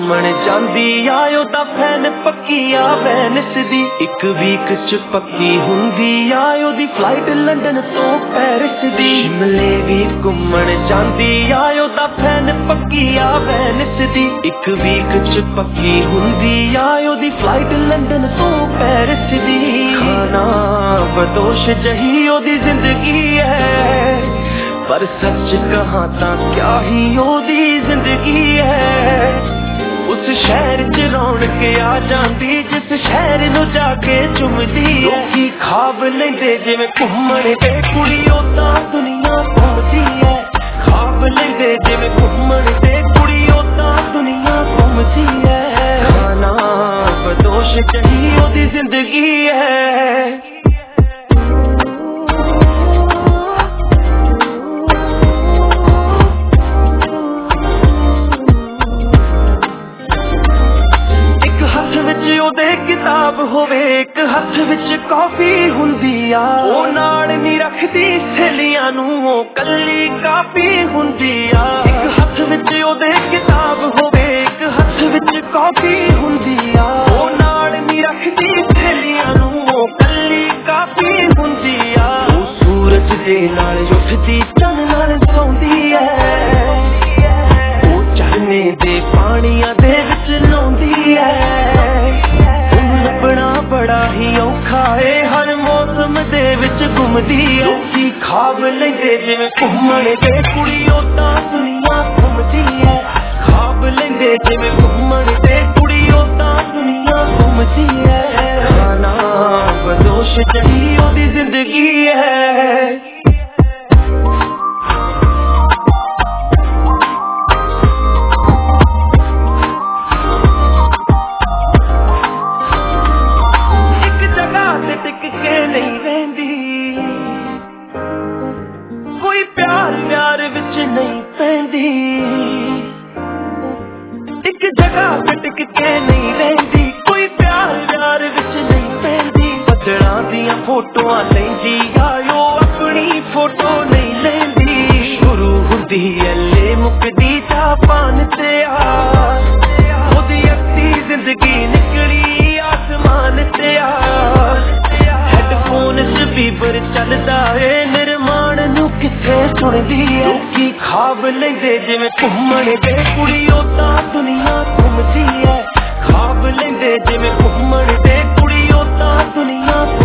घूमन जांदी आ ओदा फैन पक्की आ वेनिस दी एक वीक च पक्की हुंदी आ ओदी फ्लाइट लंदन तो पेरिस दी शिमले भी घूमन जांदी आ ओदा फैन पक्की आ वेनिस दी एक वीक च पक्की हुंदी आ ओदी फ्लाइट लंदन तो पेरिस दी खाना बदोश जही ओदी जिंदगी है पर सच कहा ता क्या ही ओदी जिंदगी है उस शहर च रौनक आ जांदी जिस शहर नू जाके चुमदी लोकी खाब लेंदे जिवें घूमण ते कुड़ी ओदा दुनिया घूमदी है खाब लेंदे जिवें घूमण ते कुड़ी ओदा दुनिया घूमदी है खाना बदोश जही ओदी जिंदगी है किताब होवे एक हथ विच कॉफी हुंदी आ ओ नाल नी रखदी सहेलियां नू ओ कल्ली काफी हुंदी आ एक हथ विच ओदे किताब होवे एक हथ विच कॉफी हुंदी आ ओ नाल नी रखदी सहेलियां नू ओ कल्ली काफी हुंदी आ ओ सूरज दे नाल उठदी चंन नाल सौंदी है ओ झरने दे पानियां दे विच नौंदी है बड़ा ही औखा है हर मौसम दे विच घुमदी है लोकी खाब लेंदे जिवें घूमण ते कुड़ी ओदा दुनिया घुमदी है खाब लेंदे जिवें घूमण ते कुड़ी ओदा दुनिया घुमदी है खाना बदोश जही ओदी जिंदगी है एक जगह पे टिक के नहीं रहंदी कोई प्यार प्यार विच नहीं पैंदी बदला दियां फोटोआं लैंदी आयो अपनी फोटो नहीं लैंदी शुरू हुंदी ऐले मुकदी जापान ते आ ओदी अक्ती जिंदगी निकली आसमान ते आ हेडफोन च बीबर चलदा ए निर्माण नू किथे सुनदी है लोकी खाब लेंदे जिवें घूमण ते कुड़ी ओदा दुनिया घूमदी है खाब लेंदे जिवें घूमण ते कुड़ी ओदा दुनिया